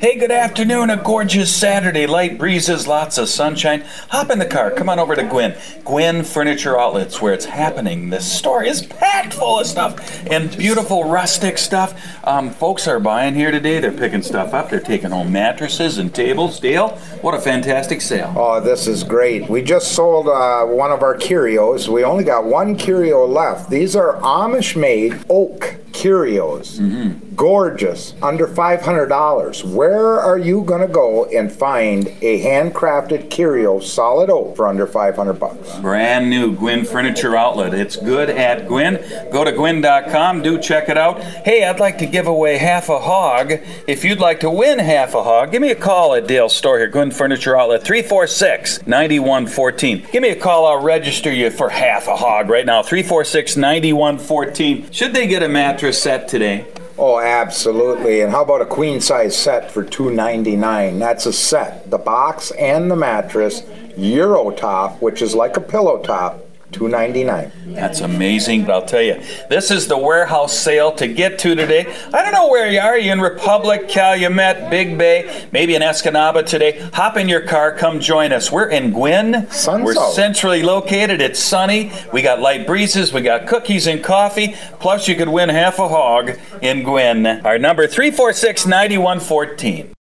Hey, good afternoon. A gorgeous Saturday. Light breezes, lots of sunshine. Hop in the car. Come on over to Gwinn. Gwinn Furniture Outlets, where it's happening. This store is packed full of stuff and beautiful rustic stuff. Folks are buying here today. They're picking stuff up. They're taking home mattresses and tables. Dale, what a fantastic sale. Oh, this is great. We just sold one of our curios. We only got one curio left. These are Amish-made oak curios. Gorgeous, under $500. Where are you going to go and find a handcrafted curio, solid oak, for under $500? Brand new Gwinn Furniture Outlet. It's good at Gwinn. Go to gwinn.com. Do check it out. Hey, I'd like to give away half a hog. If you'd like to win half a hog, give me a call at Dale's store here, Gwinn Furniture Outlet, 346-9114. Give me a call. I'll register you for half a hog right now, 346-9114. Should they get a mattress set today? Oh, absolutely. And how about a queen-size set for $299? That's a set. The box and the mattress, Euro top, which is like a pillow top, $299. That's amazing. But I'll tell you, this is the warehouse sale to get to today. I don't know where you are. Are you in Republic, Calumet, Big Bay, maybe in Escanaba today? Hop in your car. Come join us. We're in Gwinn. We're centrally located. It's sunny. We got light breezes. We got cookies and coffee. Plus, you could win half a hog in Gwinn. Our number, 346-9114.